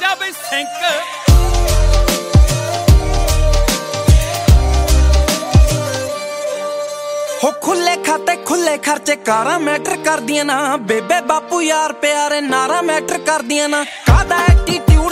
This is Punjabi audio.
ਗਿਆ ਬਈ ਸਿੰਕ। ਹੋ ਖੁੱਲੇ ਖਾਤੇ ਖੁੱਲੇ ਖਰਚੇ ਕਾਰਾਂ ਮੈਟਰ ਕਰਦੀਆਂ ਨਾ, ਬੇਬੇ ਬਾਪੂ ਯਾਰ ਪਿਆਰੇ ਨਾਰਾ ਮੈਟਰ ਕਰਦੀਆਂ ਨਾ। ਕਾਹਦਾ ਐਟੀਟਿਊਡ